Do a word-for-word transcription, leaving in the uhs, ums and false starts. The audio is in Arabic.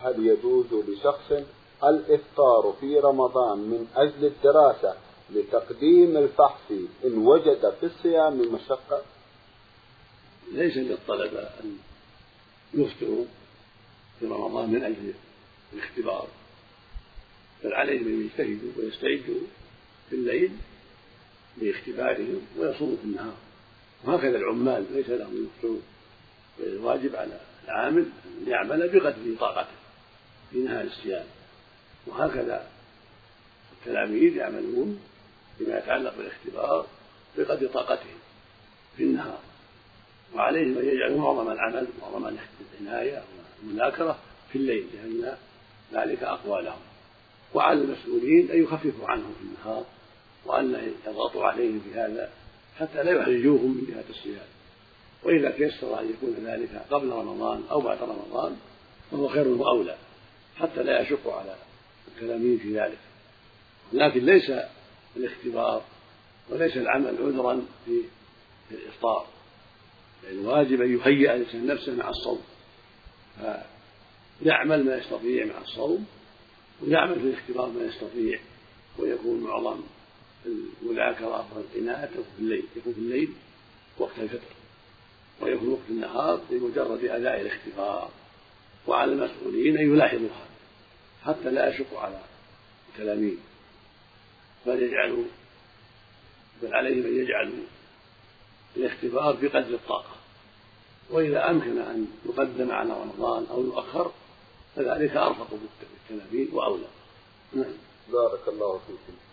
هل يجوز لشخص الإفطار في رمضان من أجل الدراسة لتقديم الفحص إن وجد في الصيام مشقة؟ ليس للطلبة أن يفطروا في رمضان من أجل الاختبار، بل عليهم أن يجتهدوا ويستعدوا في الليل لاختبارهم ويصوموا في النهار، وهكذا العمال ليس لهم يفطرون، الواجب على العامل أن يعمل بقدر طاقته في نهار الصيام، وهكذا التلاميذ يعملون بما يتعلق بالاختبار بقدر طاقتهم في النهار، وعليهم أن يجعلوا معظم العمل معظم العناية والمذاكرة في الليل لأن ذلك أقوى لهم، وعلى المسؤولين أن يخففوا عنهم في النهار وأن يضغطوا عليهم في هذا حتى لا يحرجوهم من جهة الصيام، وإذا تيسر أن يكون ذلك قبل رمضان أو بعد رمضان فهو خير وأولى حتى لا يشق على التلاميذ في ذلك، لكن ليس الاختبار وليس العمل عذرا في الإفطار، الواجب أن يهيئ الإنسان نفسه مع الصوم، فيعمل ما يستطيع مع الصوم ويعمل في الاختبار ما يستطيع، ويكون معظم المذاكرة والعناية في الليل، يكون في الليل وقت الفطر، ويكون وقت النهار لمجرد أداء الاختبار، وعلى المسؤولين أن يلاحظوا هذا حتى لا يشق على التلاميذ، بل يجعلوا بل عليهم أن يجعلوا الاختبار بقدر الطاقة، وإذا أمكن أن يقدم على رمضان أو يؤخر فذلك أرفق بالتلاميذ وأولى. بارك الله فيكم.